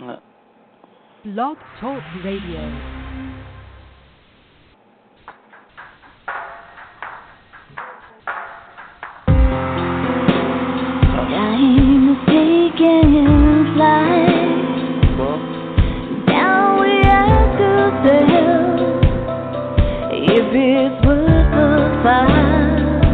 Uh, Blog Talk Radio. Time is taking flight. Now we ask ourselves if it's worth the fight.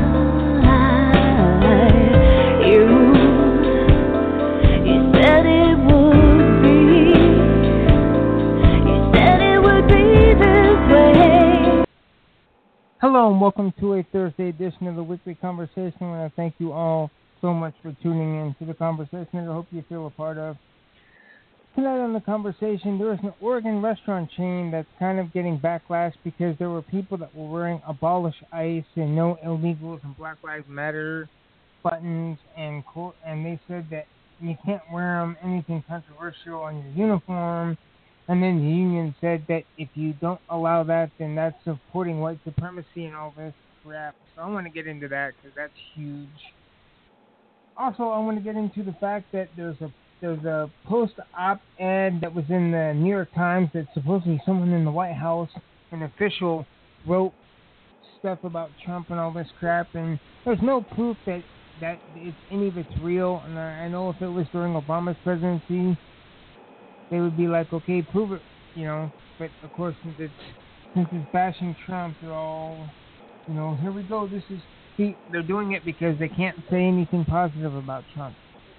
You said it would be. You said it would be this way. Hello and welcome to a Thursday edition of the Weekly Conversation. I want to thank you all so much for tuning in to the conversation that I hope you feel a part of. Tonight on the conversation, there is an Oregon restaurant chain that's kind of getting backlash because there were people that were wearing Abolish ICE and No Illegals and Black Lives Matter buttons, and they said that you can't wear them, anything controversial on your uniform. And then the union said that if you don't allow that, then that's supporting white supremacy and all this crap. So I want to get into that because that's huge. Also, I want to get into the fact that there's a post-op-ed that was in the New York Times that supposedly someone in the White House, an official, wrote stuff about Trump and all this crap, and there's no proof that it's any of it's real. And I know if it was during Obama's presidency, they would be like, okay, prove it, you know. But of course, since it's bashing Trump, they're all, you know, here we go. They're doing it because they can't say anything positive about Trump.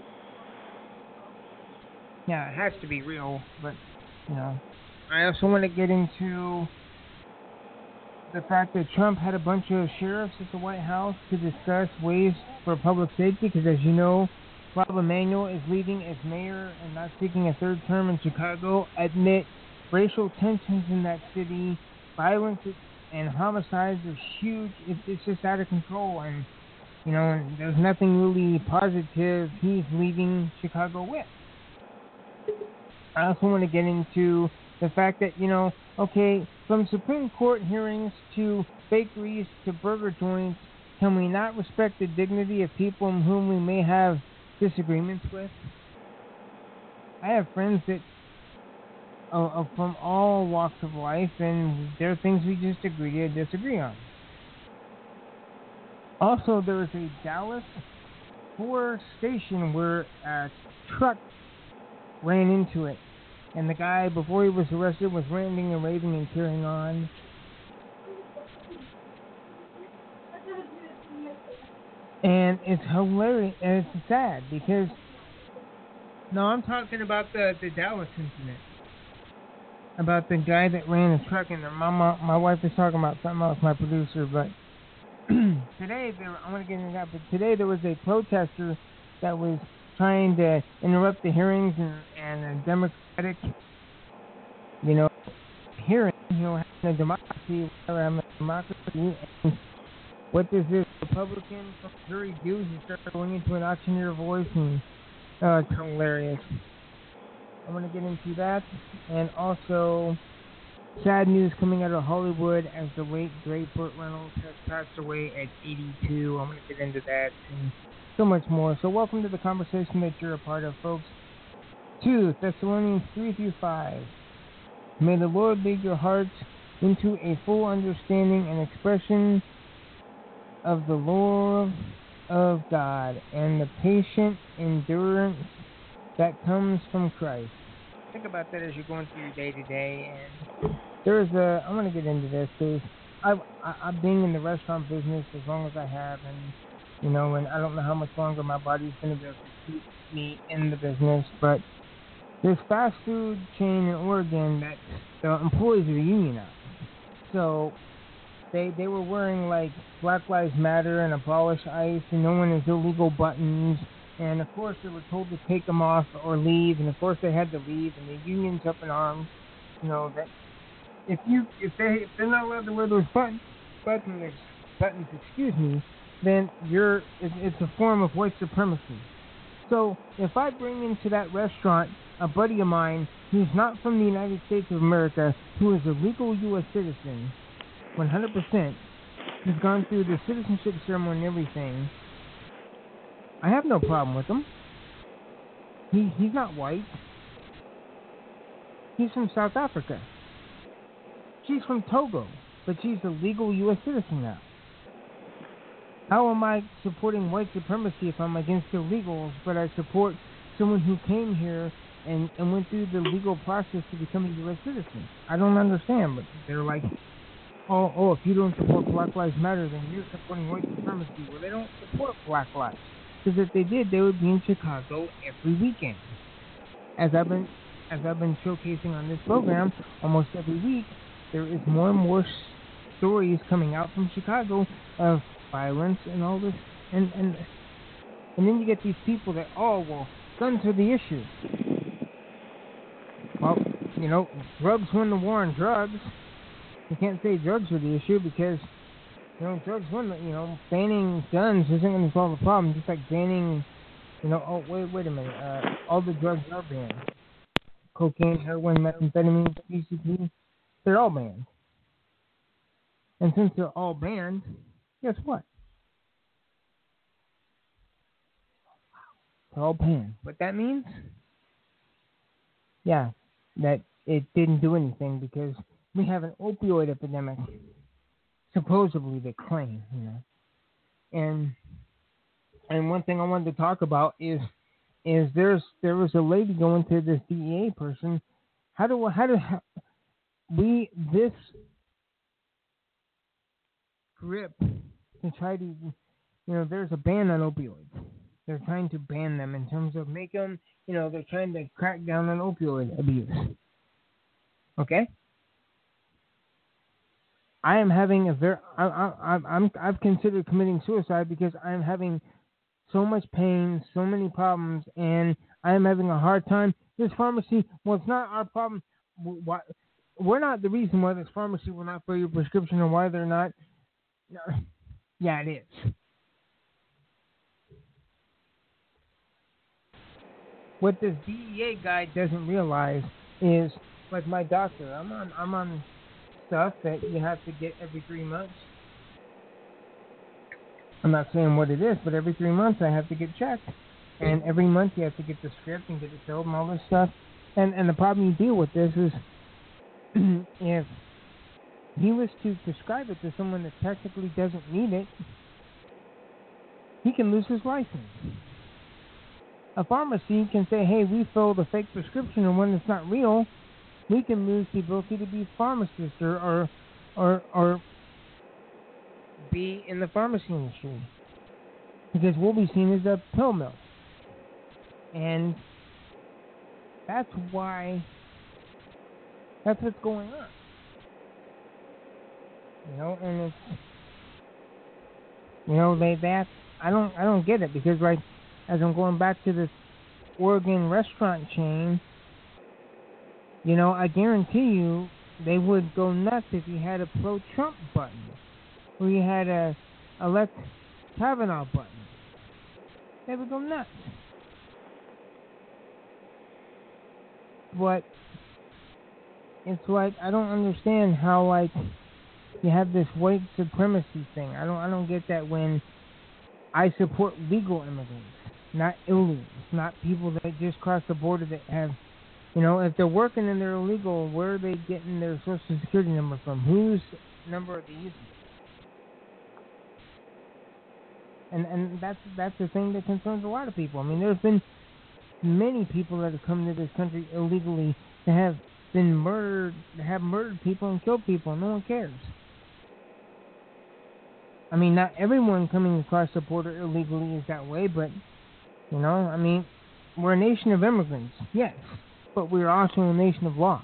Yeah, it has to be real, but, you know. I also want to get into the fact that Trump had a bunch of sheriffs at the White House to discuss ways for public safety, because as you know, Rob Emanuel is leaving as mayor and not seeking a third term in Chicago. Admit racial tensions in that city, violence and homicides are huge. It's just out of control, and you know, there's nothing really positive he's leaving Chicago with. I also want to get into the fact that, you know, okay, from Supreme Court hearings to bakeries to burger joints, can we not respect the dignity of people whom we may have disagreements with? I have friends that from all walks of life, and there are things we just agree to disagree on. Also, there is a Dallas Ford station where a truck ran into it, and the guy, before he was arrested, was ranting and raving and carrying on. And it's hilarious, and it's sad because, no, I'm talking about the Dallas incident. About the guy that ran a truck, and my wife is talking about something else, my producer, but today, I want to get into that, but today there was a protester that was trying to interrupt the hearings and a democratic, you know, hearing, you know, having a democracy, and what does this Republican from Missouri do? He starts going into an auctioneer voice, and it's hilarious. I want to get into that, and also sad news coming out of Hollywood as the late great Burt Reynolds has passed away at 82. I'm going to get into that and so much more. So welcome to the conversation that you're a part of, folks. 2 Thessalonians 3-5. May the Lord lead your hearts into a full understanding and expression of the love of God and the patient endurance that comes from Christ. Think about that as you're going through your day-to-day. And I want to get into this because I've been in the restaurant business as long as I have, and you know, and I don't know how much longer my body's going to be able to keep me in the business, but this fast food chain in Oregon that the employees are unionized. So they were wearing like Black Lives Matter and Abolish ICE and No One is Illegal buttons. And, of course, they were told to take them off or leave. And, of course, they had to leave. And the union's up in arms. You know, that if they're not allowed to wear those buttons, then it's a form of white supremacy. So if I bring into that restaurant a buddy of mine who's not from the United States of America, who is a legal U.S. citizen, 100%, who's gone through the citizenship ceremony and everything, I have no problem with him. He's not white. He's from South Africa. She's from Togo, but she's a legal U.S. citizen now. How am I supporting white supremacy if I'm against illegals, but I support someone who came here and went through the legal process to become a U.S. citizen? I don't understand, but they're like, oh, if you don't support Black Lives Matter, then you're supporting white supremacy. Well, they don't support Black lives, because if they did, they would be in Chicago every weekend. As I've been showcasing on this program almost every week, there is more and more stories coming out from Chicago of violence and all this, and then you get these people that, guns are the issue. Well, drugs win the war on drugs. You can't say drugs are the issue because, drugs win banning guns isn't going to solve the problem. Just like banning, wait a minute, all the drugs are banned. Cocaine, heroin, methamphetamine, PCP, they're all banned. And since they're all banned, guess what? They're all banned. What that means? Yeah, that it didn't do anything because we have an opioid epidemic. Supposedly they claim, And one thing I wanted to talk about is there was a lady going to this DEA person. This grip to try to, there's a ban on opioids. They're trying to ban them in terms of make them, they're trying to crack down on opioid abuse. Okay? I am having I've considered committing suicide because I'm having so much pain, so many problems, and I am having a hard time. This pharmacy, it's not our problem. We're not the reason why this pharmacy will not fill your prescription or why they're not. Yeah, it is. What this DEA guy doesn't realize is, like my doctor, I'm on stuff that you have to get every 3 months. I'm not saying what it is, but every 3 months I have to get checked. And every month you have to get the script and get it filled and all this stuff. And the problem you deal with this is if he was to prescribe it to someone that technically doesn't need it, he can lose his license. A pharmacy can say, hey, we filled a fake prescription and when it's not real, we can lose the ability to be pharmacists or be in the pharmacy industry because we'll be seen as a pill mill. And that's what's going on. And it's, I don't get it because like as I'm going back to this Oregon restaurant chain, I guarantee you they would go nuts if you had a pro-Trump button or you had a elect Kavanaugh button. They would go nuts. But it's like I don't understand how like you have this white supremacy thing. I don't get that when I support legal immigrants, not illegals, not people that just cross the border that have, if they're working and they're illegal, where are they getting their social security number from? Whose number are they using? And that's the thing that concerns a lot of people. I mean, there's been many people that have come to this country illegally that have been murdered, that have murdered people and killed people, and no one cares. I mean, not everyone coming across the border illegally is that way, but, I mean, we're a nation of immigrants, yes, but we're also a nation of laws.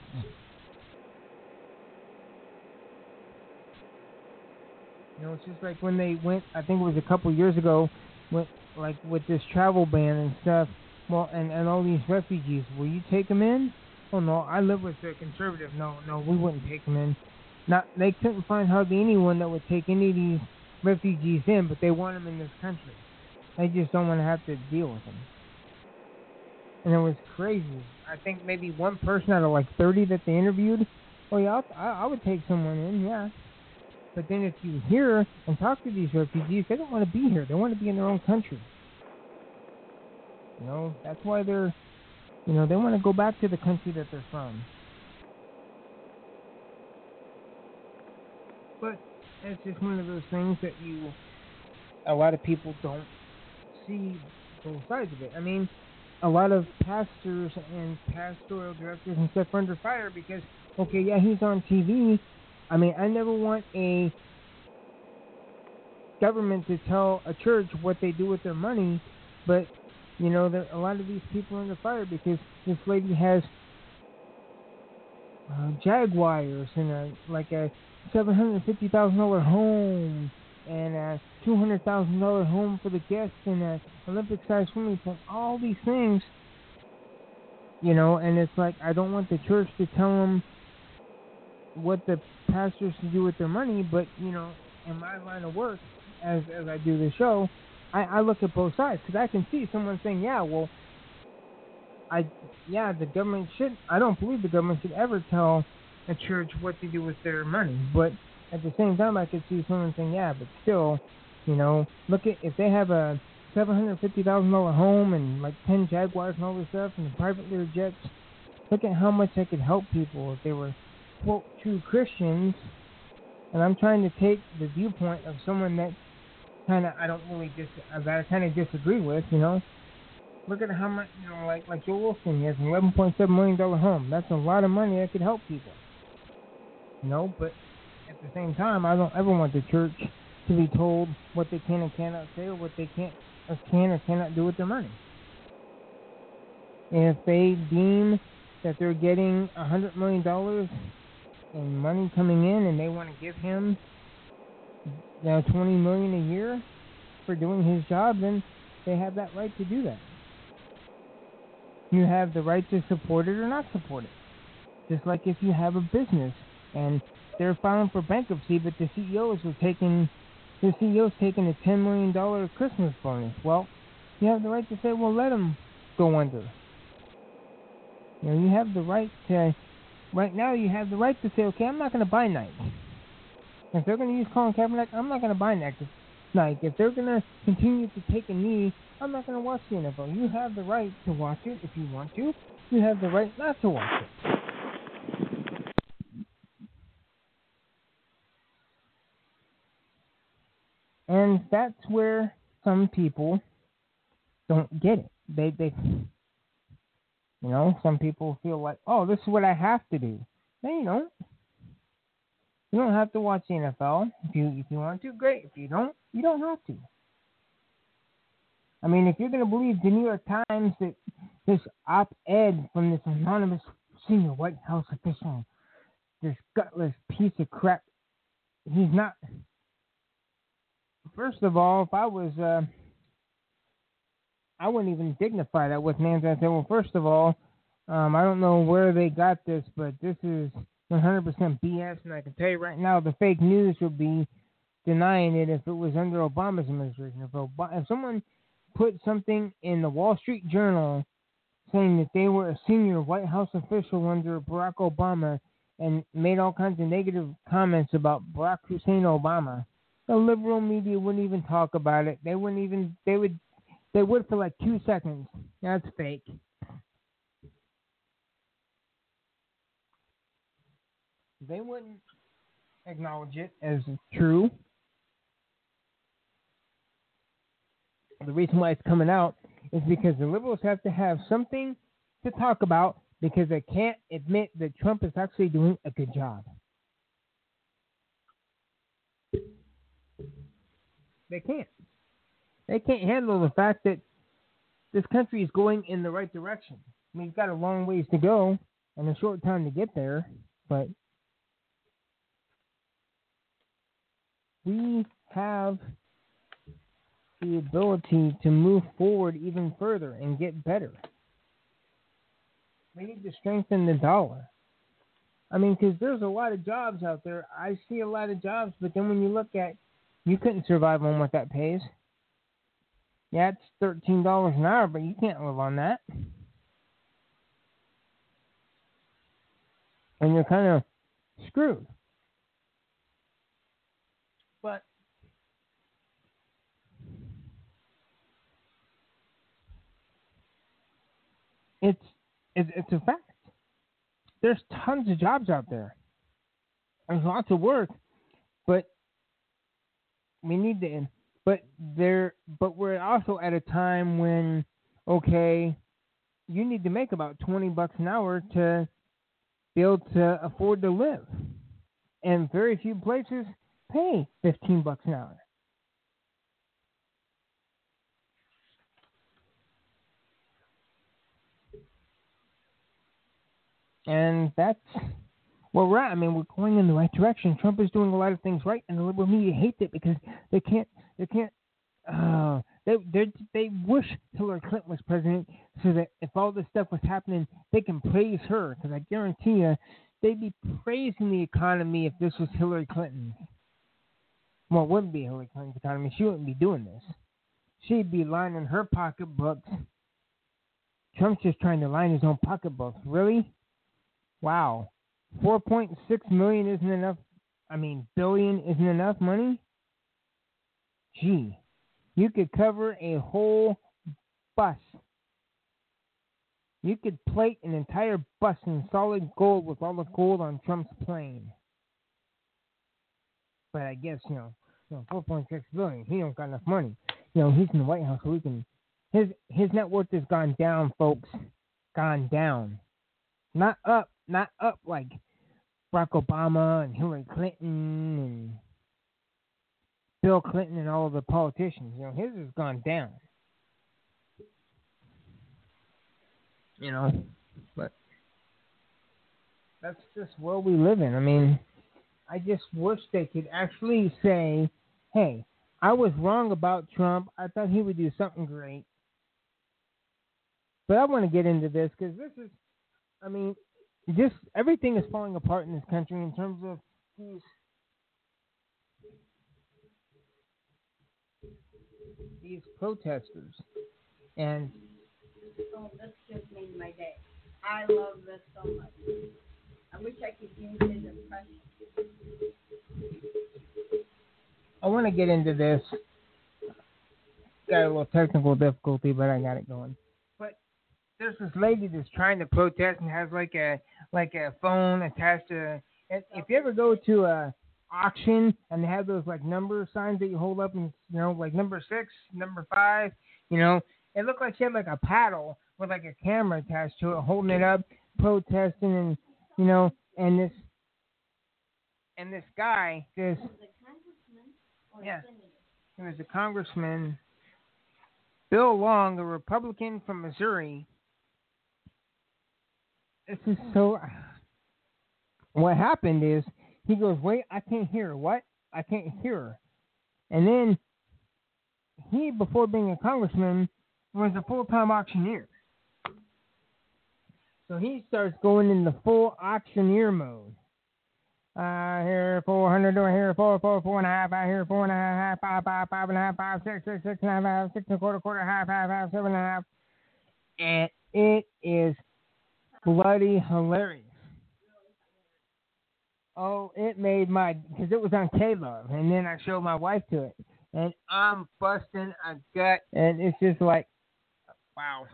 It's just like when they went, I think it was a couple years ago, with this travel ban and stuff, well, and all these refugees, will you take them in? Oh, no, I live with a conservative. No, we wouldn't take them in. They couldn't find hardly anyone that would take any of these refugees in, but they want them in this country. They just don't want to have to deal with them. And it was crazy. I think maybe one person out of like 30 that they interviewed, oh yeah, I would take someone in, yeah. But then if you hear and talk to these refugees, they don't want to be here. They want to be in their own country. That's why they're, they want to go back to the country that they're from. But it's just one of those things that a lot of people don't see both sides of it. I mean, a lot of pastors and pastoral directors and stuff are under fire because, okay, yeah, he's on TV. I mean, I never want a government to tell a church what they do with their money, but there a lot of these people are under fire because this lady has Jaguars and a $750,000 home and a $200,000 home for the guests and a Olympic-sized swimming pool. All these things, and it's like I don't want the church to tell them what the pastors should do with their money, but in my line of work, as I do the show, I look at both sides because I can see someone saying, yeah, well, the government should. I don't believe the government should ever tell a church what to do with their money. But at the same time, I could see someone saying, yeah, but still, look at if they have a $750,000 home and like 10 Jaguars and all this stuff and the private lear jets. Look at how much I could help people if they were quote true Christians. And I'm trying to take the viewpoint of someone that kind of I kind of disagree with. Look at how much, like Joel Wilson, he has an $11.7 million home. That's a lot of money that could help people. But at the same time, I don't ever want the church to be told what they can and cannot say or what they can or cannot do with their money. And if they deem that they're getting $100 million in money coming in and they want to give him $20 million a year for doing his job, then they have that right to do that. You have the right to support it or not support it. Just like if you have a business and they're filing for bankruptcy, but the CEO's taking a $10 million Christmas bonus. Well, you have the right to say, well, let them go under. You have the right to. Right now, you have the right to say, okay, I'm not going to buy Nike. If they're going to use Colin Kaepernick, I'm not going to buy Nike. If they're going to continue to take a knee, I'm not going to watch the NFL. You have the right to watch it if you want to. You have the right not to watch it. And that's where some people don't get it. They some people feel like, oh, this is what I have to do. No, you don't. You don't have to watch the NFL. If you want to, great. If you don't, you don't have to. I mean, if you're going to believe the New York Times, that this op-ed from this anonymous senior White House official, this gutless piece of crap, he's not. First of all, if I was, I wouldn't even dignify that with names. I'd say, well, first of all, I don't know where they got this, but this is 100% BS, and I can tell you right now, the fake news would be denying it if it was under Obama's administration. If someone put something in the Wall Street Journal saying that they were a senior White House official under Barack Obama and made all kinds of negative comments about Barack Hussein Obama, the liberal media wouldn't even talk about it. They would for like 2 seconds. That's fake. They wouldn't acknowledge it as true. The reason why it's coming out is because the liberals have to have something to talk about because they can't admit that Trump is actually doing a good job. They can't. They can't handle the fact that this country is going in the right direction. I mean, it's got a long ways to go and a short time to get there, but we have the ability to move forward even further and get better. We need to strengthen the dollar. I mean, because there's a lot of jobs out there. I see a lot of jobs, but then when you look at, you couldn't survive on what that pays. Yeah, it's $13 an hour, but you can't live on that. And you're kind of screwed. But it's a fact. There's tons of jobs out there. There's lots of work, but We need to, but we're also at a time when, okay, you need to make about $20 an hour to be able to afford to live, and very few places pay $15 an hour. And that's where we're at. I mean, we're going in the right direction. Trump is doing a lot of things right, and the liberal media hates it because they can't. They wish Hillary Clinton was president so that if all this stuff was happening, they can praise her. Because I guarantee you, they'd be praising the economy if this was Hillary Clinton. Well, it wouldn't be Hillary Clinton's economy. She wouldn't be doing this. She'd be lining her pocketbooks. Trump's just trying to line his own pocketbooks. Really? Wow. 4.6 million isn't enough. I mean, billion isn't enough money? Gee. You could cover a whole bus. You could plate an entire bus in solid gold with all the gold on Trump's plane. But I guess, 4.6 billion, he don't got enough money. He's in the White House, so we can. His net worth has gone down, folks. Gone down. Not up like Barack Obama and Hillary Clinton and Bill Clinton and all of the politicians. His has gone down. But that's just where we live in. I mean, I just wish they could actually say, hey, I was wrong about Trump. I thought he would do something great. But I want to get into this because this is, I mean, just everything is falling apart in this country in terms of these protesters. And this just made my day. I love this so much. I wish I could use his impression. I want to get into this. Got a little technical difficulty, but I got it going. But there's this lady that's trying to protest and has like a phone attached to. And if you ever go to a auction and they have those like number signs that you hold up and like number 6, number 5, it looked like she had like a paddle with like a camera attached to it, holding it up, protesting, and this guy, he was a congressman, Bill Long, a Republican from Missouri. This is so. What happened is he goes, wait, I can't hear her. What? I can't hear her. And then he, before being a congressman, was a full-time auctioneer. So he starts going in the full auctioneer mode. I hear 400, I hear 4, 4.5, I hear 4.5, 5, 5.5, 5, 6, 6.5, 6.25, quarter, half, 7.5. And it is bloody hilarious. Oh, it made because it was on K-Love, and then I showed my wife to it, and I'm busting a gut, and it's just like, wow.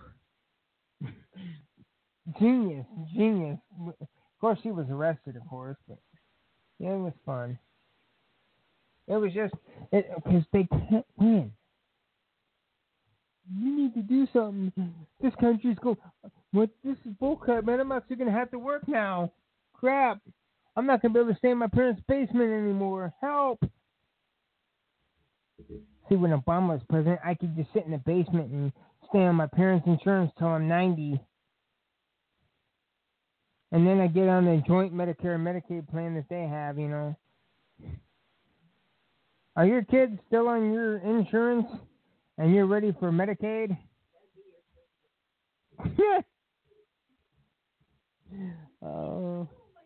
Genius. Of course, she was arrested, of course, but yeah, it was fun. It was just, because they can't win. You need to do something. This country's going, this is bullcrap, man. I'm actually going to have to work now. Crap. I'm not going to be able to stay in my parents' basement anymore. Help. See, when Obama was president, I could just sit in the basement and stay on my parents' insurance till I'm 90. And then I get on the joint Medicare and Medicaid plan that they have, Are your kids still on your insurance and you're ready for Medicaid? Oh.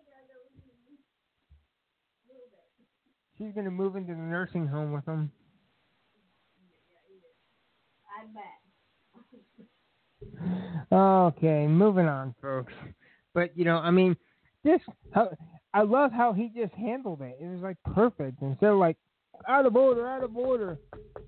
She's going to move into the nursing home with them. I bet. Okay, moving on, folks. But, I love how he just handled it. It was, like, perfect. Instead of, like, out of order.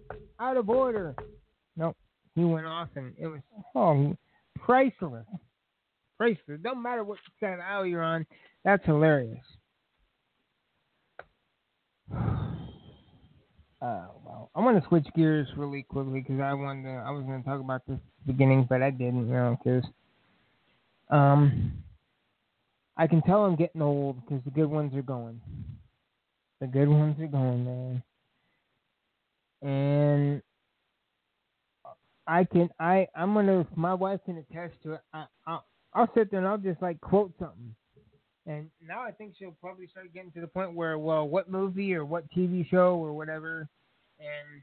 Nope. He went off, and it was, priceless. Priceless. Don't matter what side of the aisle you're on. That's hilarious. Well, I want to switch gears really quickly because I was going to talk about this at the beginning, but I didn't, because um, I can tell I'm getting old because the good ones are going. The good ones are going, man. And my wife can attest to it. I'll sit there and I'll just like quote something. And now I think she'll probably start getting to the point where, well, what movie or what TV show or whatever, and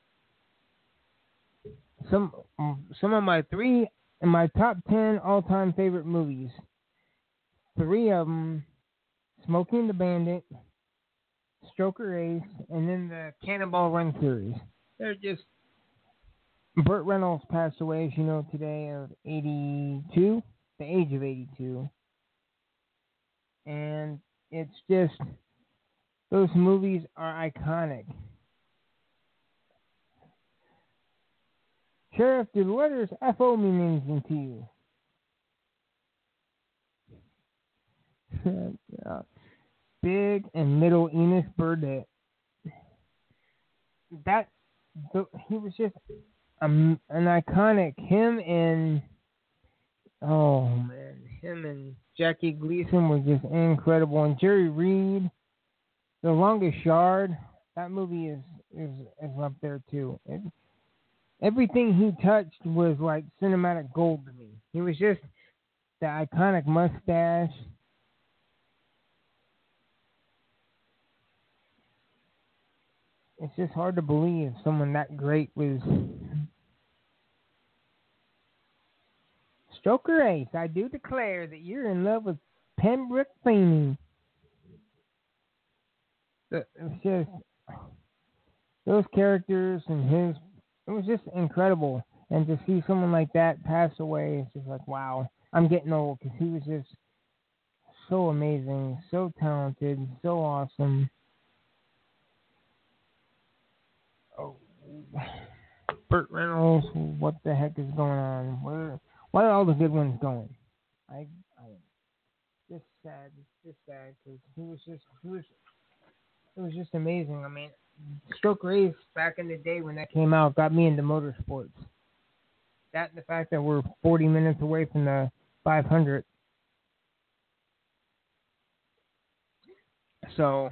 some of my top 10 all-time favorite movies. 3 of them, Smokey and the Bandit, Stroker Ace, and then the Cannonball Run series. They're just. Burt Reynolds passed away, as you know, today of 82, the age of 82. And it's just, those movies are iconic. Sheriff, do the letters FO mean anything to you? Yeah. Big and Middle Enos Burdett. He was just an iconic. Him and Jackie Gleason were just incredible. And Jerry Reed, The Longest Yard, that movie is up there too. Everything he touched was like cinematic gold to me. He was just the iconic mustache. It's just hard to believe someone that great was. Stroker Ace, I do declare that you're in love with Pembroke Feeney. It's just those characters and it was just incredible. And to see someone like that pass away, it's just like, wow, I'm getting old because he was just so amazing, so talented, so awesome. Oh, Burt Reynolds, what the heck is going on? Why are all the good ones going? I just sad. It's just sad because it was just amazing. I mean, Stroker Ace back in the day when that came out got me into motorsports. That and the fact that we're 40 minutes away from the 500. So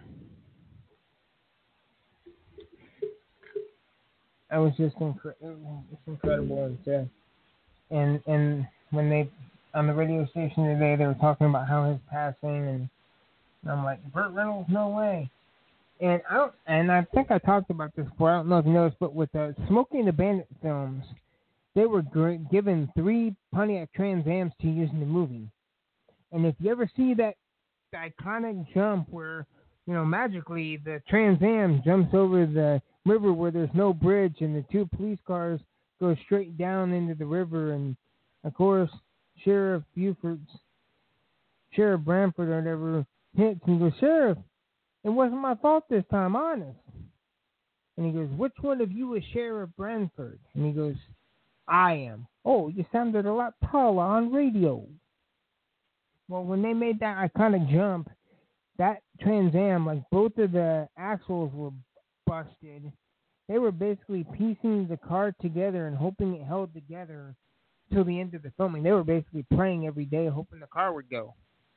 it was just incredible. And when they on the radio station today, they were talking about how his passing, and I'm like, Burt Reynolds, no way. And I think I talked about this before. I don't know if you noticed, but with the Smokey and the Bandit films, they were given 3 Pontiac Trans Ams to use in the movie. And if you ever see that iconic jump where, magically the Trans Am jumps over the river where there's no bridge, and the 2 police cars go straight down into the river, and of course Sheriff Branford or whatever hits and goes, Sheriff, it wasn't my fault this time, honest. And he goes, which one of you is Sheriff Branford? And he goes, I am. Oh, you sounded a lot taller on radio. Well, when they made that iconic jump, that Trans Am, like both of the axles were busted. They were basically piecing the car together and hoping it held together till the end of the filming. They were basically praying every day, hoping the car would go.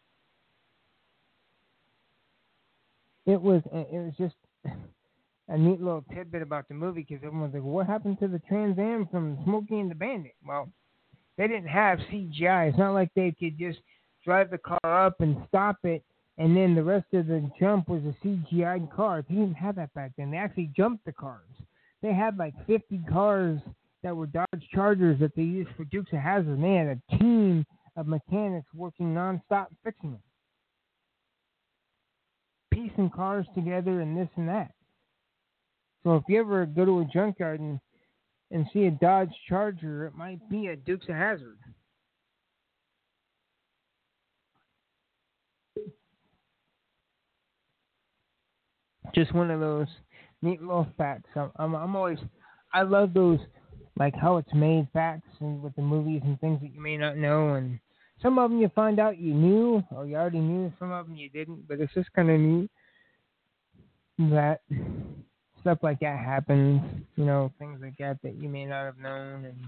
It was just a neat little tidbit about the movie because everyone's like, what happened to the Trans Am from Smokey and the Bandit? Well, they didn't have CGI. It's not like they could just drive the car up and stop it, and then the rest of the jump was a CGI car. They didn't have that back then. They actually jumped the cars. They had like 50 cars that were Dodge Chargers that they used for Dukes of Hazzard, and they had a team of mechanics working nonstop fixing them. Piecing cars together and this and that. So if you ever go to a junkyard and see a Dodge Charger, it might be a Dukes of Hazzard. Just one of those neat little facts. I love those, like how it's made facts and with the movies and things that you may not know, and some of them you find out you knew or you already knew, some of them you didn't, but it's just kind of neat that stuff like that happens. You know, things like that that you may not have known. And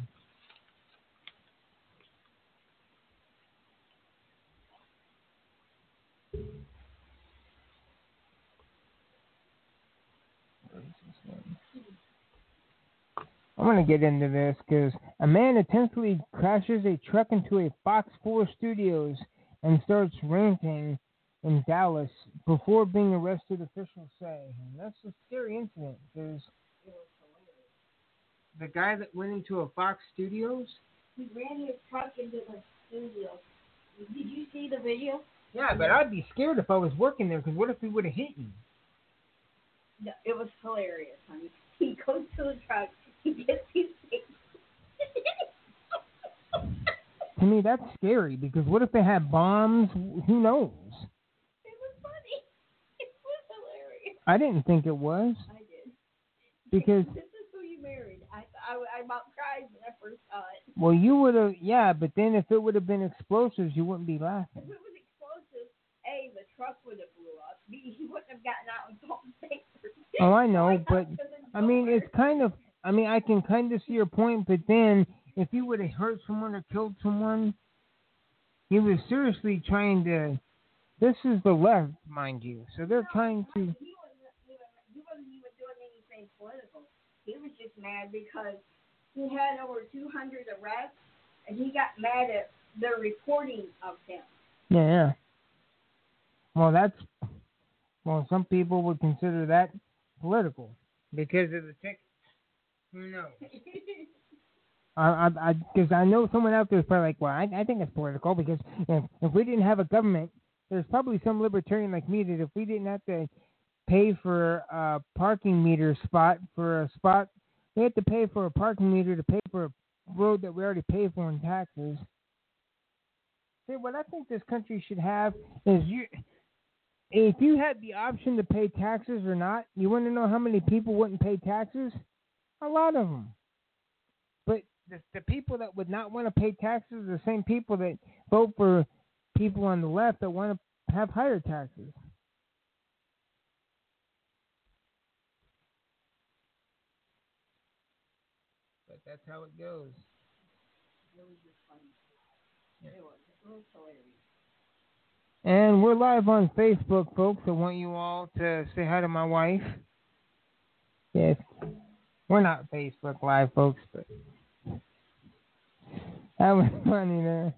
I'm going to get into this because a man intentionally crashes a truck into a Fox 4 studios and starts ranting in Dallas before being arrested, officials say. And that's a scary incident because the guy that went into a Fox Studios? He ran his truck into the studio. Did you see the video? Yeah, but I'd be scared if I was working there because what if he would have hit me? No, it was hilarious, honey. He goes to the truck. He gets his face. To me, that's scary because what if they had bombs? Who knows? It was funny. It was hilarious. I didn't think it was. I did. Because, This is who you married. I about cried when I first saw it. well, you would have, yeah, but then if it would have been explosives, you wouldn't be If laughing. it was explosive, A, the truck would have blew up. B, he wouldn't have gotten out and salt and paper. Oh, I know, but, I mean, it's kind of, I mean, I can kind of see your point, but then if you would have hurt someone or killed someone, he was seriously trying to, this is the left, mind you, so they're trying to. He wasn't even doing anything political. He was just mad because he had over 200 arrests, and he got mad at the reporting of him. Yeah. Well, some people would consider that political because of the ticket. Who knows? Because I know someone out there is probably like, well, I think it's political because if we didn't have a government, there's probably some libertarian like me that if we didn't have to pay for a parking meter spot for a spot, we have to pay for a parking meter to pay for a road that we already pay for in taxes. See, what I think this country should have is if you had the option to pay taxes or not, you want to know how many people wouldn't pay taxes? A lot of them. But the people that would not want to pay taxes are the same people that vote for people on the left that want to have higher taxes. But that's how it goes. It was just funny. Yeah. It was hilarious. And we're live on Facebook, folks. I want you all to say hi to my wife. Yes. We're not Facebook Live, folks, but that was funny there.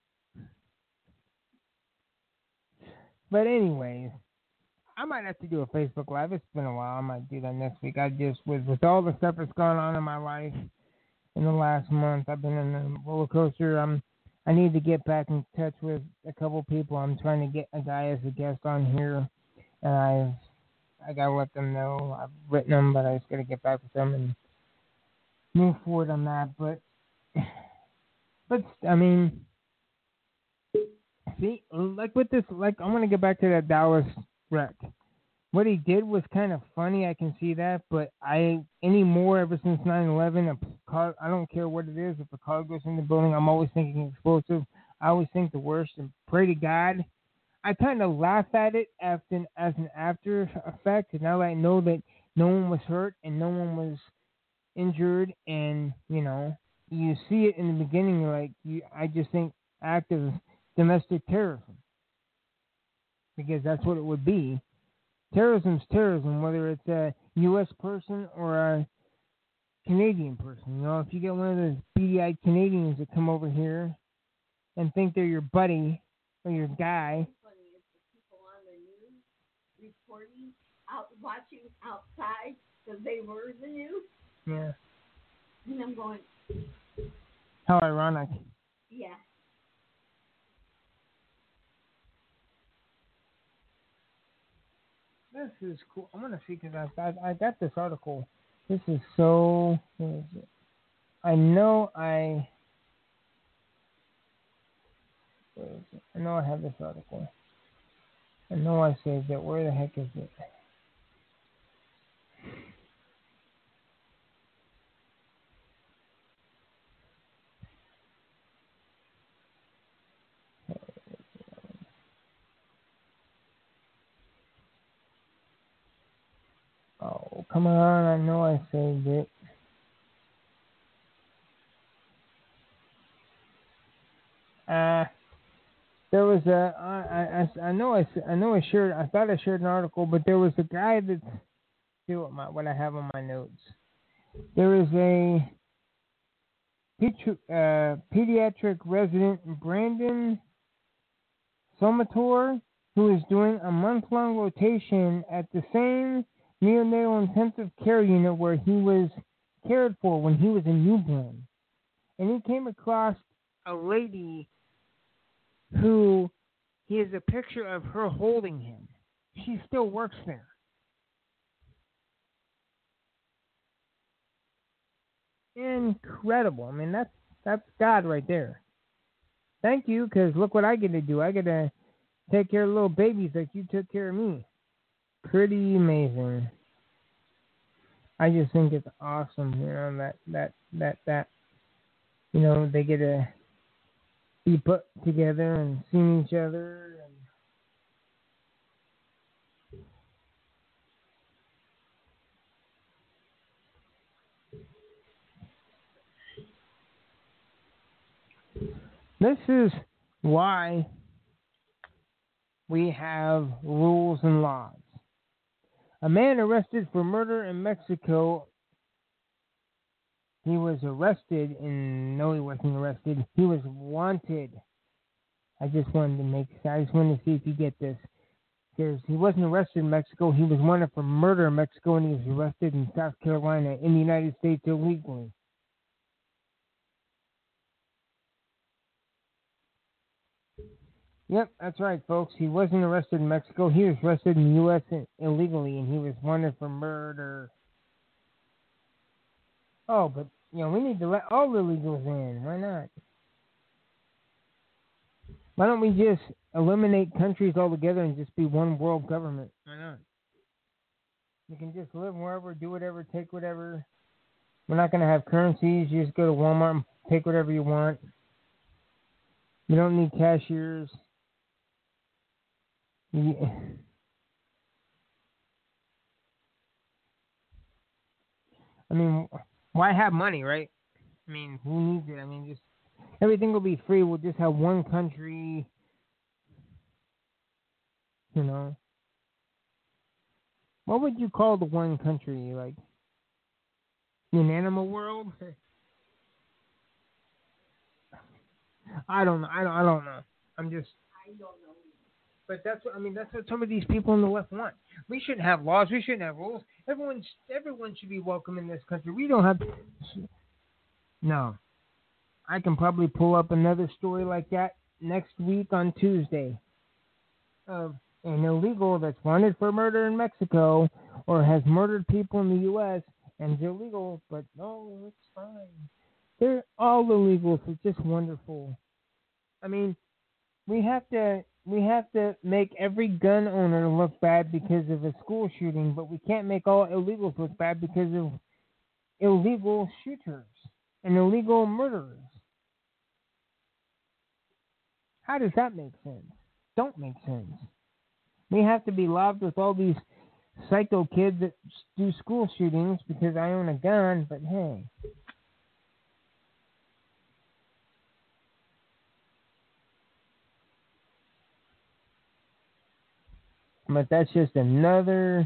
But anyways, I might have to do a Facebook Live. It's been a while. I might do that next week. I just, with all the stuff that's gone on in my life in the last month, I've been in a roller coaster. I need to get back in touch with a couple people. I'm trying to get a guy as a guest on here, and I gotta let them know. I've written them, but I just gotta get back with them and move forward on that. But I mean, see, like with this, like I want to get back to that Dallas wreck. What he did was kind of funny. I can see that, but anymore ever since 9/11, a car, I don't care what it is. If a car goes in the building, I'm always thinking explosive. I always think the worst and pray to God. I kind of laugh at it as an after effect, and now I know that no one was hurt and no one was injured, and you see it in the beginning. You're like, I just think act of domestic terrorism because that's what it would be. Terrorism's terrorism, whether it's a U.S. person or a Canadian person. If you get one of those beady-eyed Canadians that come over here and think they're your buddy or your guy. Funny is the people on the news reporting watching outside because they were the news. Yeah. And I'm going. How ironic. Yeah. This is cool. I'm gonna see because I got this article. This is so. What is it? I know I have this article. I know I saved it. Where the heck is it? Oh, Come on, I know I saved it. There was I know I shared, I thought I shared an article, but there was a guy that's, see what I have on my notes. There is a pediatric resident, Brandon Somator, who is doing a month-long rotation at the same neonatal intensive care unit where he was cared for when he was a newborn. And he came across a lady who, he has a picture of her holding him. She still works there. Incredible. I mean, that's God right there. Thank you, because look what I get to do. I get to take care of little babies like you took care of me. Pretty amazing. I just think it's awesome, that they get to be put together and seeing each other. This is why we have rules and laws. A man arrested for murder in Mexico. He was arrested, no, he wasn't arrested. He was wanted. I just wanted to see if you get this. Because he wasn't arrested in Mexico. He was wanted for murder in Mexico, and he was arrested in South Carolina in the United States illegally. Yep, that's right, folks. He wasn't arrested in Mexico. He was arrested in the U.S. illegally, and he was wanted for murder. Oh, but, we need to let all the illegals in. Why not? Why don't we just eliminate countries altogether and just be one world government? Why not? You can just live wherever, do whatever, take whatever. We're not going to have currencies. You just go to Walmart and take whatever you want. You don't need cashiers. I mean, why have money, right? I mean, who needs it? I mean, just everything will be free. We'll just have one country, What would you call the one country? Like, an animal world? I don't know. I don't know. I don't know. But that's what some of these people on the left want. We shouldn't have laws. We shouldn't have rules. Everyone should be welcome in this country. We don't have. No. I can probably pull up another story like that next week on Tuesday of an illegal that's wanted for murder in Mexico or has murdered people in the U.S. and is illegal, but no, it's fine. They're all illegals. It's just wonderful. I mean, we have to make every gun owner look bad because of a school shooting, but we can't make all illegals look bad because of illegal shooters and illegal murderers. How does that make sense? Don't make sense. We have to be loved with all these psycho kids that do school shootings because I own a gun, but hey. But that's just another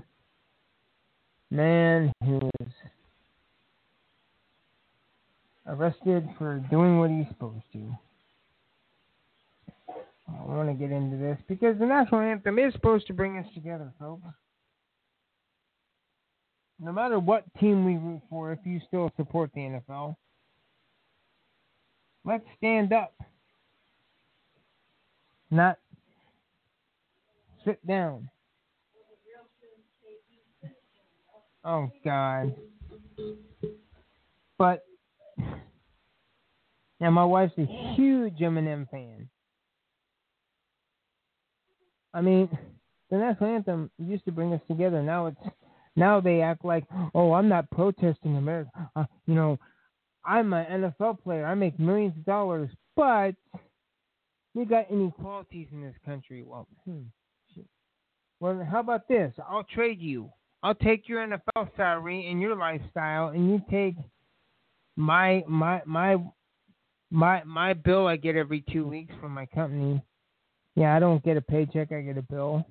man who was arrested for doing what he's supposed to. I want to get into this because the national anthem is supposed to bring us together, folks. No matter what team we root for, if you still support the NFL, let's stand up. Not sit down. Oh, God. But, yeah, my wife's a huge Eminem fan. I mean, the national anthem used to bring us together. Now they act like, oh, I'm not protesting America. I'm an NFL player. I make millions of dollars, but we got inequalities in this country. Well, how about this? I'll trade you I'll take your NFL salary and your lifestyle, and you take my bill I get every 2 weeks from my company. Yeah, I don't get a paycheck, I get a bill.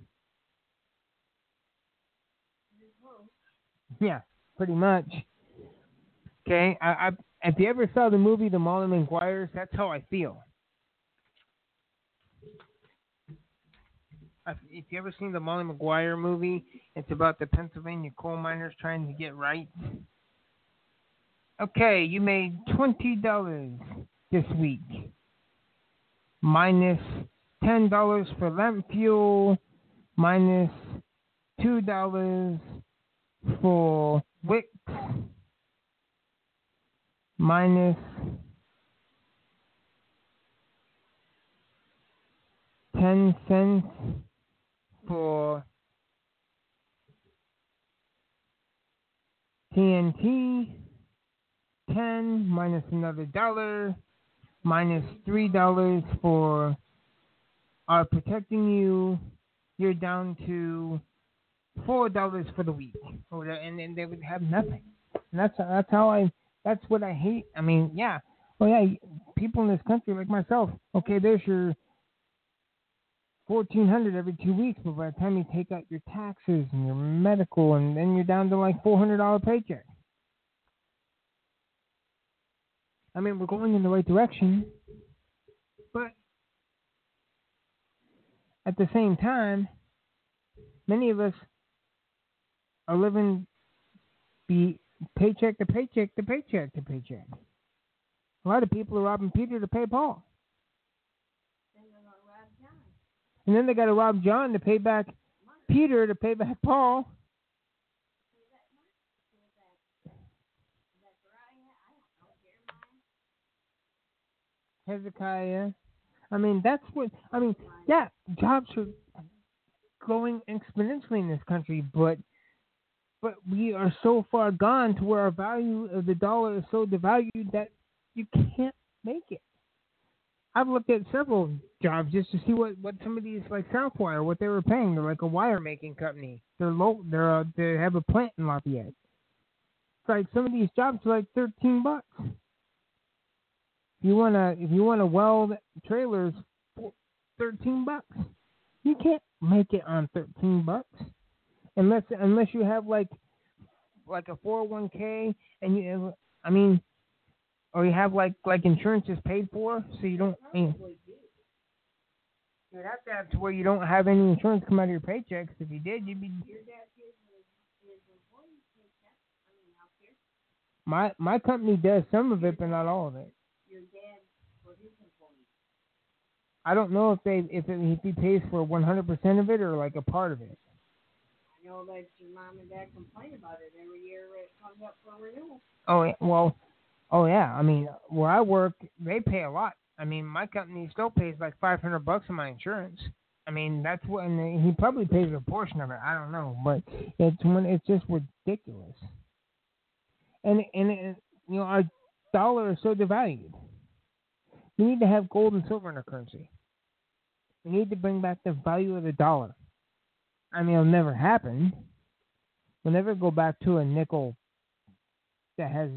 Yeah, pretty much. Okay, I if you ever saw the movie The Molly Maguires, that's how I feel. If you ever seen the Molly Maguire movie, it's about the Pennsylvania coal miners trying to get right. Okay, you made $20 this week, minus $10 for lamp fuel, minus $2 for wicks, minus $0.10 for TNT, 10 minus another $1, minus $3 for our protecting you. You're down to $4 for the week, and then they would have nothing. And that's what I hate. I mean, yeah, well, yeah, people in this country like myself. Okay, there's your $1,400 every 2 weeks, but by the time you take out your taxes and your medical, and then you're down to like $400 paycheck. I mean, we're going in the right direction, but at the same time, many of us are living paycheck to paycheck to paycheck to paycheck. A lot of people are robbing Peter to pay Paul. And then they got to rob John to pay back Peter to pay back Paul. Hezekiah. I mean, yeah, jobs are growing exponentially in this country, but we are so far gone to where our value of the dollar is so devalued that you can't make it. I've looked at several jobs just to see what some of these, like Southwire, what they were paying. They're like a wire making company. They're low. They have a plant in Lafayette. It's like some of these jobs are like $13. If you wanna weld trailers, $13. You can't make it on $13 unless you have like a 401k and or you have like insurance is paid for, so you don't. You'd have to have to where you don't have any insurance come out of your paychecks. If you did, you'd be. My company does some of it, but not all of it. I don't know if he pays for 100% of it or like a part of it. I know that your mom and dad complain about it every year it comes up for renewal. Oh well. Oh yeah, I mean, where I work, they pay a lot. I mean, my company still pays like $500 on my insurance. I mean, that's what, and he probably pays a portion of it. I don't know, but it's just ridiculous. And our dollar is so devalued. We need to have gold and silver in our currency. We need to bring back the value of the dollar. I mean, it'll never happen. We'll never go back to a nickel that has.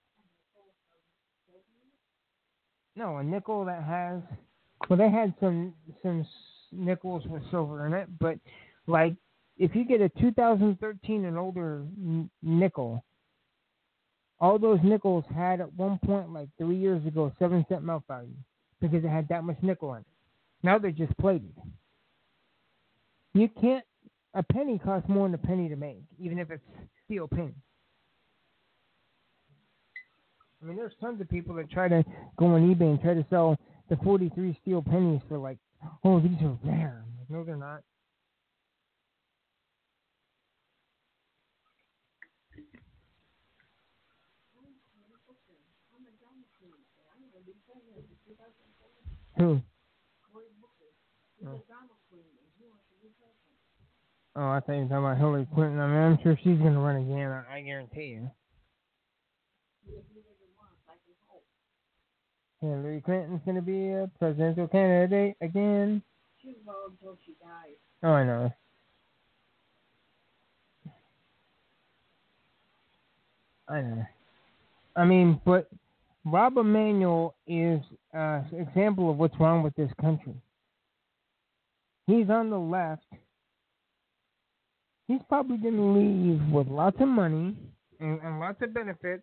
No, a nickel that has. Well, they had some nickels with silver in it, but like if you get a 2013 and older nickel, all those nickels had at one point, like 3 years ago, 7-cent melt value because it had that much nickel in it. Now they're just plated. You can't. A penny costs more than a penny to make, even if it's steel penny. I mean, there's tons of people that try to go on eBay and try to sell the 43 steel pennies for like, oh, these are rare. I'm like, no, they're not. Who? Oh, I thought you were talking about Hillary Clinton. I mean, I'm sure she's going to run again. I guarantee you. Hillary Clinton's going to be a presidential candidate again. She will until she dies. Oh, I know. I know. I mean, but Rob Emanuel is an example of what's wrong with this country. He's on the left. He's probably going to leave with lots of money and lots of benefits.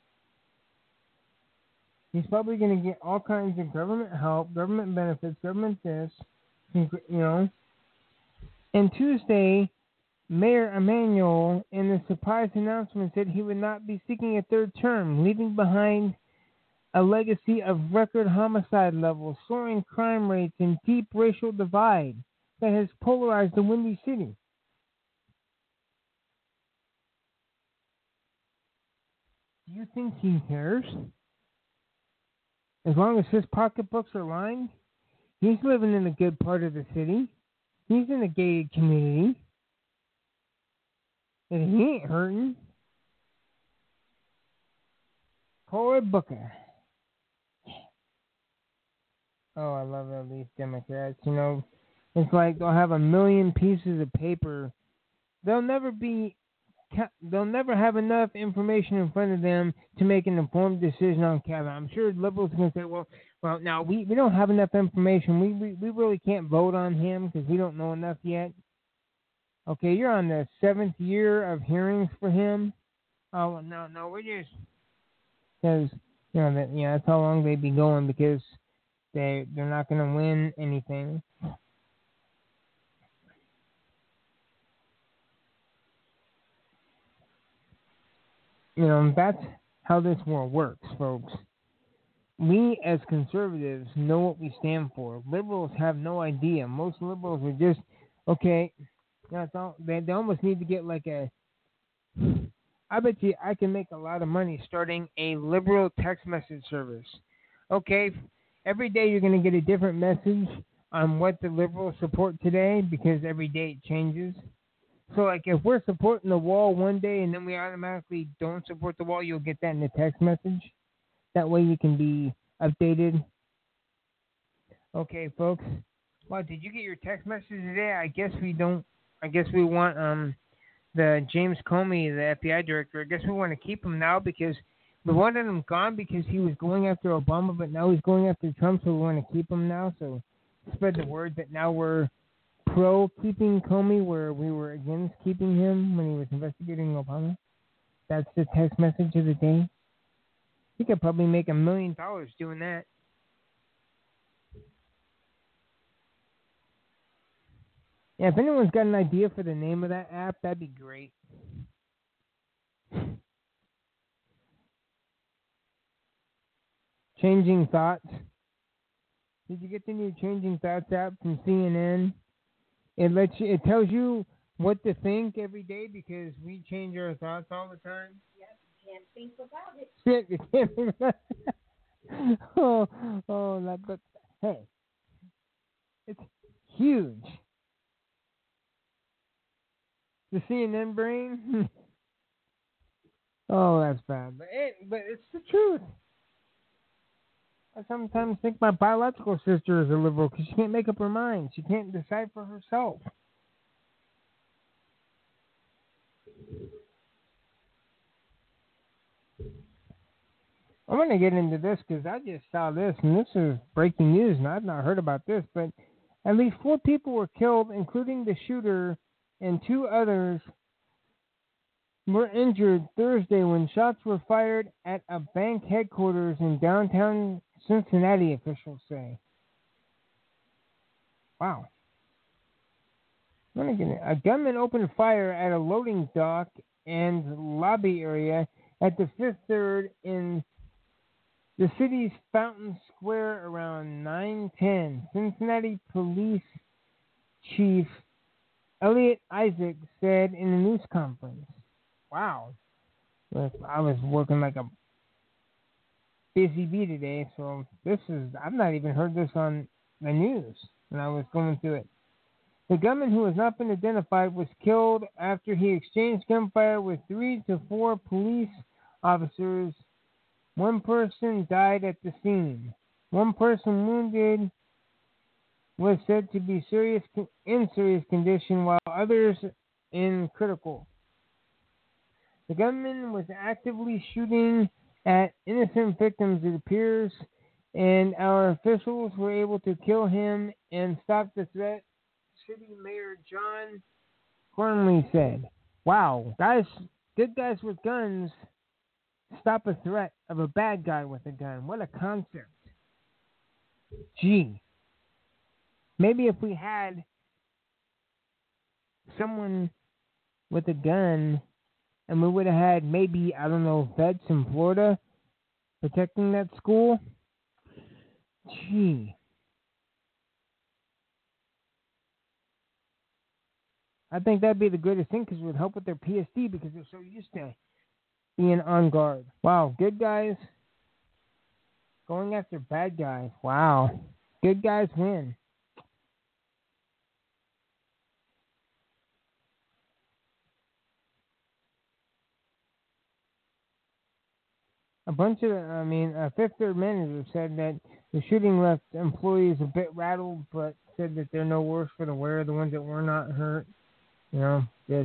He's probably going to get all kinds of government help, government benefits, government this, you know. And Tuesday, Mayor Emanuel, in a surprise announcement, said he would not be seeking a third term, leaving behind a legacy of record homicide levels, soaring crime rates, and deep racial divide that has polarized the Windy City. Do you think he cares? As long as his pocketbooks are lined, he's living in a good part of the city. He's in a gated community. And he ain't hurting. Cory Booker. Oh, I love all these Democrats. You know, it's like they'll have a million pieces of paper. They'll never have enough information in front of them to make an informed decision on Kavanaugh. I'm sure liberals are going to say, well, now we don't have enough information. We really can't vote on him because we don't know enough yet. Okay, you're on the 7th year of hearings for him. Oh, no, we're just because that's how long they'd be going because they're not going to win anything. You know, that's how this world works, folks. We as conservatives know what we stand for. Liberals have no idea. Most liberals are just, okay, that's all. They almost need to get like I bet you I can make a lot of money starting a liberal text message service. Okay, every day you're going to get a different message on what the liberals support today because every day it changes. So, like, if we're supporting the wall one day and then we automatically don't support the wall, you'll get that in the text message. That way you can be updated. Okay, folks. Well, did you get your text message today? I guess we don't. I guess we want the James Comey, the FBI director. I guess we want to keep him now because we wanted him gone because he was going after Obama, but now he's going after Trump, so we want to keep him now. So spread the word that now we're pro keeping Comey where we were against keeping him when he was investigating Obama. That's the text message of the day. He could probably make $1 million doing that. Yeah, if anyone's got an idea for the name of that app, that'd be great. Changing Thoughts. Did you get the new Changing Thoughts app from CNN? It tells you what to think every day because we change our thoughts all the time. Yep, you can't think without it. Shit, you can't think without it. But hey, it's huge. The CNN brain. Oh, that's bad. But it's the truth. I sometimes think my biological sister is a liberal because she can't make up her mind. She can't decide for herself. I'm going to get into this because I just saw this, and this is breaking news, and I've not heard about this, but at least 4 people were killed, including the shooter, and 2 others were injured Thursday when shots were fired at a bank headquarters in downtown Cincinnati, officials say. Wow. A gunman opened fire at a loading dock and lobby area at the Fifth Third in the city's Fountain Square around 9:10. Cincinnati Police Chief Elliot Isaac said in a news conference. Wow. I was working like a busy bee today, so I've not even heard this on the news when I was going through it. The gunman, who has not been identified, was killed after he exchanged gunfire with 3 to 4 police officers. 1 person died at the scene. 1 person wounded was said to be in serious condition, while others in critical. The gunman was actively shooting at innocent victims, it appears, and our officials were able to kill him and stop the threat, City Mayor John Gormley said. Wow, guys, good guys with guns stop a threat of a bad guy with a gun. What a concept. Gee, maybe if we had someone with a gun and we would have had maybe, I don't know, vets in Florida protecting that school. Gee. I think that'd be the greatest thing because it would help with their PSD because they're so used to being on guard. Wow, good guys going after bad guys. Wow. Good guys win. A Fifth Third manager said that the shooting left employees a bit rattled, but said that they're no worse for the wear, the ones that were not hurt. It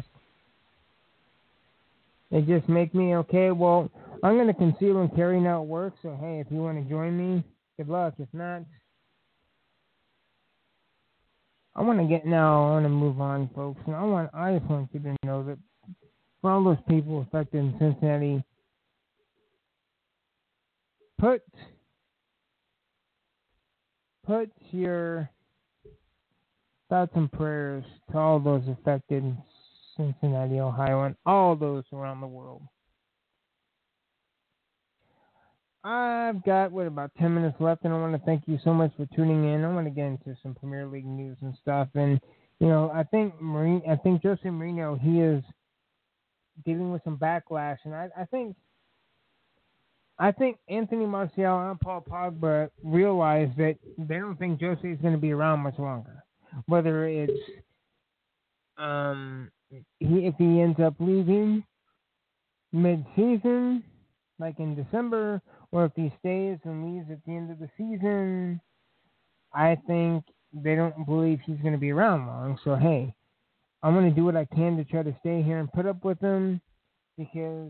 just make me okay. Well, I'm going to conceal and carry now at work, so hey, if you want to join me, good luck. If not, I want to move on, folks. And I just want you to know that for all those people affected in Cincinnati, put your thoughts and prayers to all those affected in Cincinnati, Ohio, and all those around the world. I've got, about 10 minutes left, and I want to thank you so much for tuning in. I want to get into some Premier League news and stuff, and, I think Jose Mourinho, he is dealing with some backlash, and I think Anthony Martial and Paul Pogba realize that they don't think Jose is going to be around much longer. Whether it's if he ends up leaving mid-season, like in December, or if he stays and leaves at the end of the season, I think they don't believe he's going to be around long. So, hey, I'm going to do what I can to try to stay here and put up with him because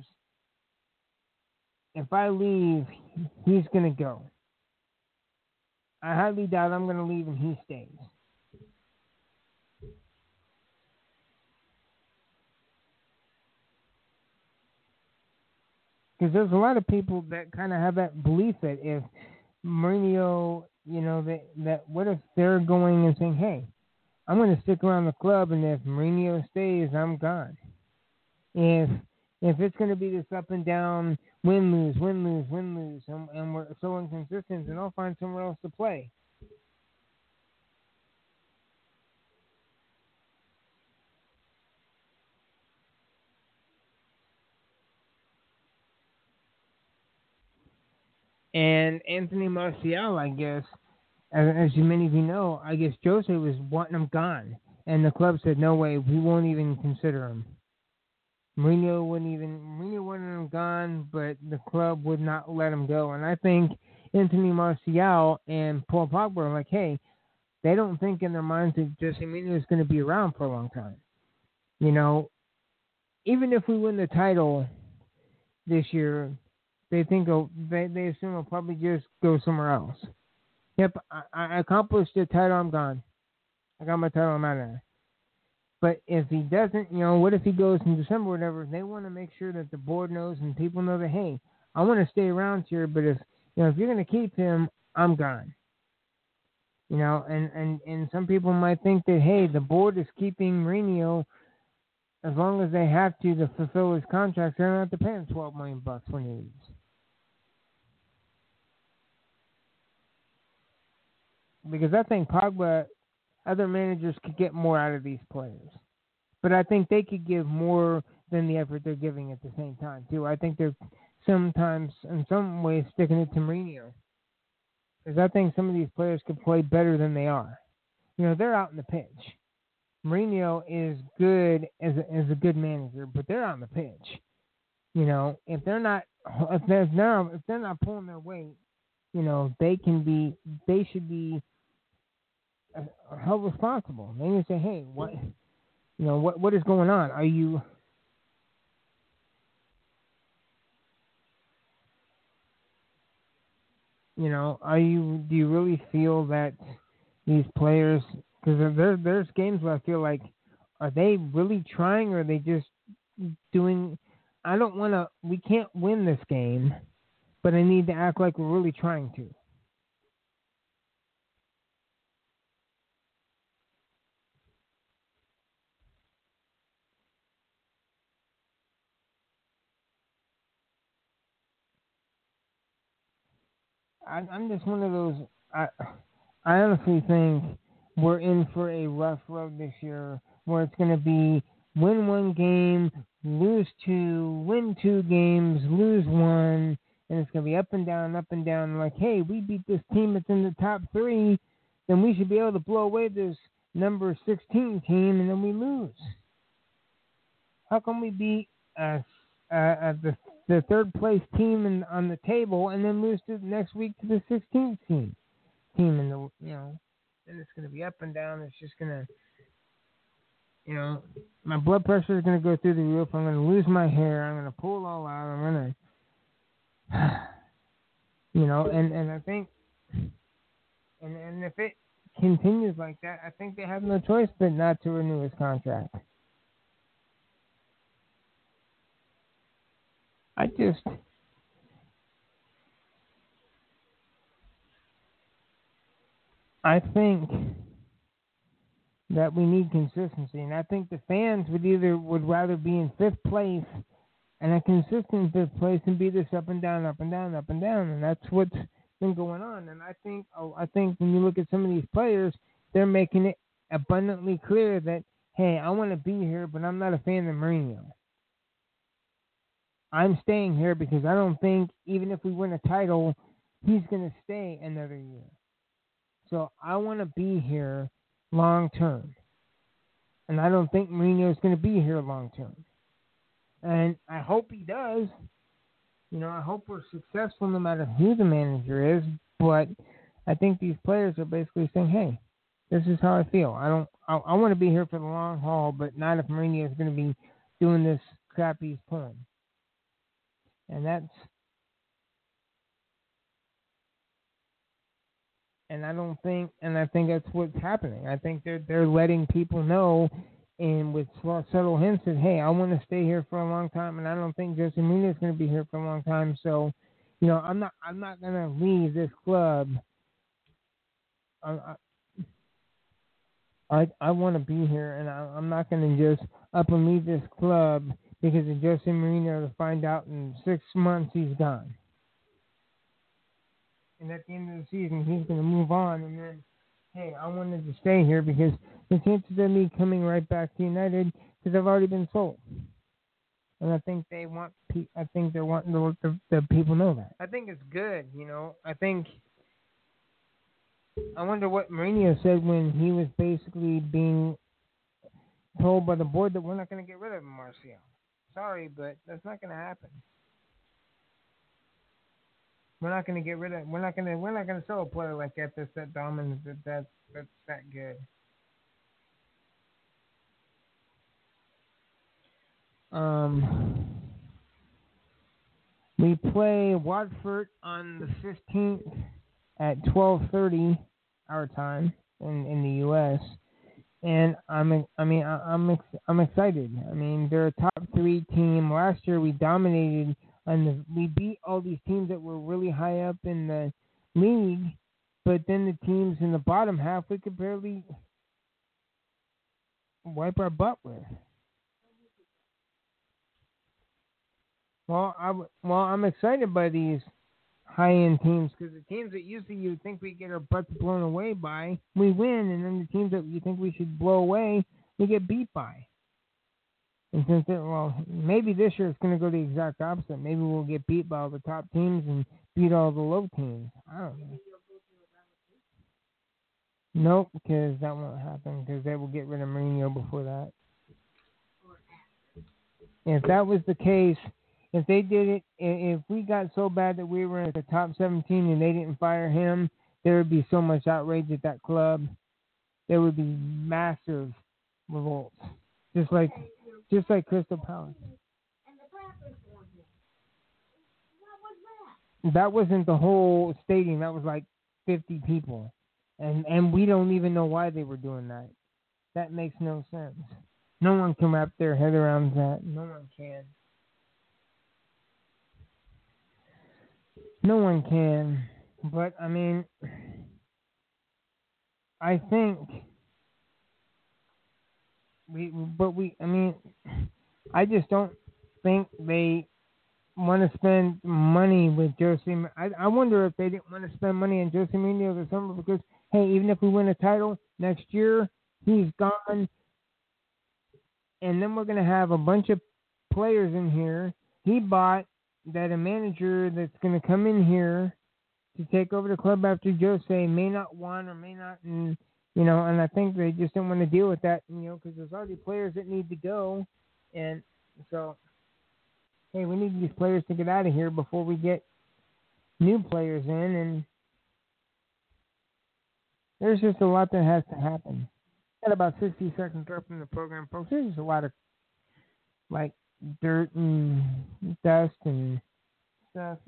if I leave, he's going to go. I highly doubt I'm going to leave and he stays. Because there's a lot of people that kind of have that belief that if Mourinho, that what if they're going and saying, hey, I'm going to stick around the club, and if Mourinho stays, I'm gone. If it's going to be this up and down, win, lose, and we're so inconsistent, then I'll find somewhere else to play. And Anthony Martial, I guess, as many of you know, I guess Jose was wanting him gone. And the club said, no way, we won't even consider him. Mourinho wanted him gone, but the club would not let him go. And I think Anthony Martial and Paul Pogba are like, hey, they don't think in their minds that Jose Mourinho is going to be around for a long time. Even if we win the title this year, they think they assume I'll probably just go somewhere else. Yep, I accomplished the title, I'm gone. I got my title, I'm out of there. But if he doesn't, what if he goes in December or whatever? They want to make sure that the board knows and people know that, hey, I want to stay around here, but if you're going to keep him, I'm gone. And some people might think that, hey, the board is keeping Mourinho as long as they have to fulfill his contract. They don't have to pay him $12 million when he leaves. Because I think Pogba, other managers could get more out of these players. But I think they could give more than the effort they're giving at the same time, too. I think they're sometimes, in some ways, sticking it to Mourinho. Because I think some of these players could play better than they are. They're out in the pitch. Mourinho is good as a good manager, but they're on the pitch. If they're not pulling their weight, they should be held responsible. They need to say, hey, what is going on? Are you Do you really feel that these players, because there's games where I feel like, are they really trying, or are they just doing? We can't win this game, but I need to act like we're really trying to. I'm just one of those. I honestly think we're in for a rough road this year, where it's going to be win one game, lose two, win two games, lose one, and it's going to be up and down, up and down. Like, hey, we beat this team that's in the top three, then we should be able to blow away this number 16 team, and then we lose. How come we beat the third place team on the table, and then lose to next week to the 16th team in the then it's going to be up and down. It's just going to, my blood pressure is going to go through the roof. I'm going to lose my hair. I'm going to pull it all out. I'm going to, and I think, and if it continues like that, I think they have no choice but not to renew his contract. I think that we need consistency, and I think the fans would rather be in fifth place and a consistent fifth place and be this up and down, up and down, up and down, and that's what's been going on. And I think when you look at some of these players, they're making it abundantly clear that, hey, I want to be here, but I'm not a fan of Mourinho. I'm staying here because I don't think, even if we win a title, he's going to stay another year. So I want to be here long term. And I don't think Mourinho is going to be here long term. And I hope he does. I hope we're successful no matter who the manager is. But I think these players are basically saying, hey, this is how I feel. I want to be here for the long haul, but not if Mourinho is going to be doing this crap he's pulling. And I think that's what's happening. I think they're letting people know, and with subtle hints that, hey, I want to stay here for a long time, and I don't think Jose Mourinho is going to be here for a long time. So, I'm not going to leave this club. I want to be here, and I'm not going to just up and leave this club because of Jose Mourinho to find out in 6 months he's gone. And at the end of the season, he's going to move on. And then, hey, I wanted to stay here because the chances of me coming right back to United, because I've already been sold. And I think they're wanting to let the people know that. I think it's good, I wonder what Mourinho said when he was basically being told by the board that we're not going to get rid of Martial. Sorry, but that's not going to happen. We're not going to get rid of. We're not going to sell a player like that. That's that dominant. That's that good. We play Watford on the 15th at 12:30 our time in the U.S. And I'm excited. I mean, they're a top 3 team. Last year we dominated. We beat all these teams that were really high up in the league, but then the teams in the bottom half we could barely wipe our butt with. Well, I'm excited by these high-end teams because the teams that usually you think we get our butts blown away by, we win, and then the teams that you think we should blow away, we get beat by. And since maybe this year it's going to go the exact opposite. Maybe we'll get beat by all the top teams and beat all the low teams. I don't know. Nope, because that won't happen because they will get rid of Mourinho before that. If that was the case, if they did it, if we got so bad that we were at the top 17 and they didn't fire him, there would be so much outrage at that club. There would be massive revolts, just like Crystal Palace. that wasn't the whole stadium. That was like 50 people. And we don't even know why they were doing that. That makes no sense. No one can wrap their head around that. No one can. No one can. But, I mean, I think I just don't think they want to spend money with Jose. I wonder if they didn't want to spend money on Jose Munoz or something because, hey, even if we win a title next year, he's gone. And then we're going to have a bunch of players in here. He bought that a manager that's going to come in here to take over the club after Jose may not want or may not, and I think they just don't want to deal with that, because there's already players that need to go. And so, hey, we need these players to get out of here before we get new players in, and there's just a lot that has to happen. Got about 60 seconds left in the program, folks. There's just a lot of, like, dirt and dust and stuff,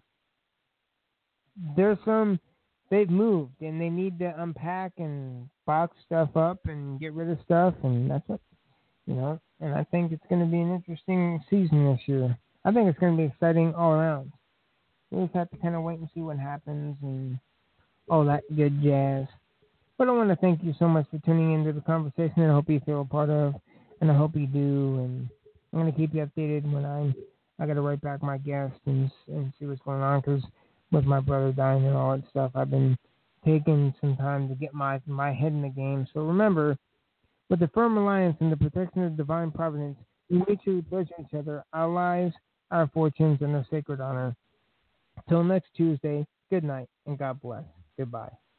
There's some, they've moved, and they need to unpack and box stuff up and get rid of stuff, and that's what, and I think it's going to be an interesting season this year. I think it's going to be exciting all around. We just have to kind of wait and see what happens and all that good jazz. But I want to thank you so much for tuning into the conversation, and I hope you feel a part of, and I hope you do, and I'm going to keep you updated when I got to write back my guest and see what's going on, because with my brother dying and all that stuff, I've been taking some time to get my head in the game. So remember, with the firm reliance and the protection of divine providence, we mutually pleasure each other, our lives, our fortunes, and our sacred honor. Till next Tuesday, good night, and God bless. Goodbye.